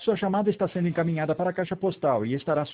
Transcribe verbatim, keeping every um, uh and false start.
Sua chamada está sendo encaminhada para a caixa postal e estará